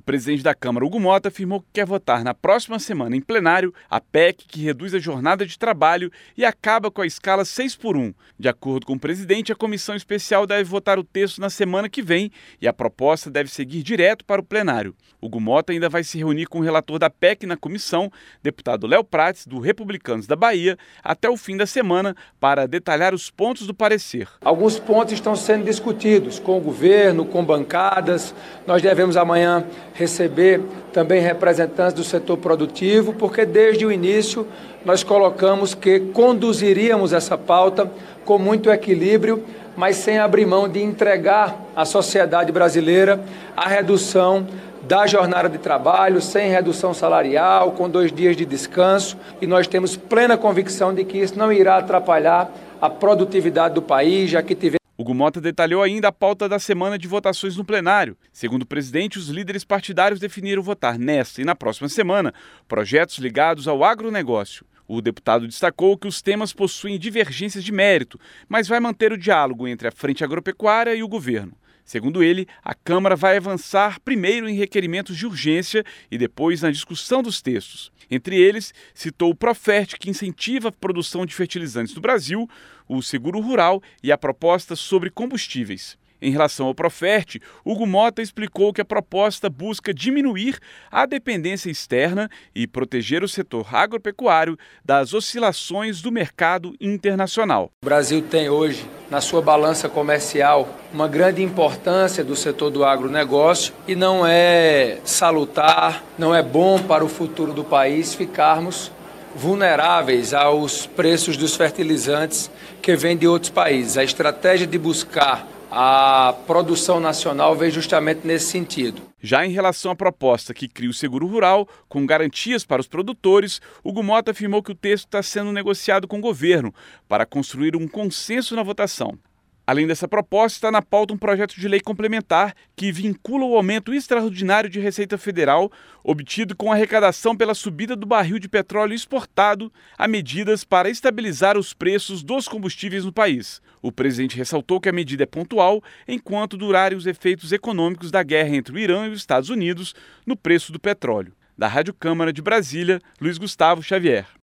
presidente da Câmara, Hugo Motta, afirmou que quer votar na próxima semana em plenário a PEC que reduz a jornada de trabalho e acaba com a escala 6x1. De acordo com o presidente, a comissão especial deve votar o texto na semana que vem e a proposta deve seguir direto para o plenário. Hugo Motta ainda vai se reunir com o relator da PEC na comissão, deputado Léo Prates, do Republicanos da Bahia, até o fim da semana para detalhar os pontos do parecer. Alguns pontos estão sendo discutidos com o governo, com bancadas. Nós devemos amanhã receber também representantes do setor produtivo, porque desde o início nós colocamos que conduziríamos essa pauta com muito equilíbrio, mas sem abrir mão de entregar à sociedade brasileira a redução da jornada de trabalho, sem redução salarial, com 2 dias de descanso, e nós temos plena convicção de que isso não irá atrapalhar a produtividade do país, já que tivemos. Hugo Motta detalhou ainda a pauta da semana de votações no plenário. Segundo o presidente, os líderes partidários definiram votar nesta e na próxima semana projetos ligados ao agronegócio. O deputado destacou que os temas possuem divergências de mérito, mas vai manter o diálogo entre a Frente Agropecuária e o governo. Segundo ele, a Câmara vai avançar primeiro em requerimentos de urgência e depois na discussão dos textos. Entre eles, citou o Profert, que incentiva a produção de fertilizantes no Brasil, o seguro rural e a proposta sobre combustíveis. Em relação ao Profert, Hugo Motta explicou que a proposta busca diminuir a dependência externa e proteger o setor agropecuário das oscilações do mercado internacional. O Brasil tem hoje, na sua balança comercial, uma grande importância do setor do agronegócio e não é salutar, não é bom para o futuro do país ficarmos vulneráveis aos preços dos fertilizantes que vêm de outros países. A estratégia de buscar a produção nacional vem justamente nesse sentido. Já em relação à proposta que cria o seguro rural, com garantias para os produtores, Hugo Motta afirmou que o texto está sendo negociado com o governo para construir um consenso na votação. Além dessa proposta, está na pauta um projeto de lei complementar que vincula o aumento extraordinário de Receita Federal, obtido com a arrecadação pela subida do barril de petróleo exportado, a medidas para estabilizar os preços dos combustíveis no país. O presidente ressaltou que a medida é pontual, enquanto durarem os efeitos econômicos da guerra entre o Irã e os Estados Unidos no preço do petróleo. Da Rádio Câmara de Brasília, Luiz Gustavo Xavier.